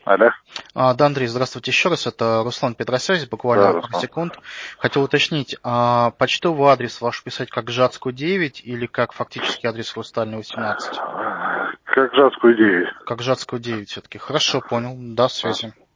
Алло. Да, Андрей, здравствуйте еще раз. Это Руслан Петросвязь, Да, буквально пару Руслан. секунд. Хотел уточнить, почтовый адрес ваш писать как Жацкую 9 или как фактически адрес Хрустальный 18? Как Жацкую 9. Как Жацкую 9 все-таки. Хорошо, понял. До связи.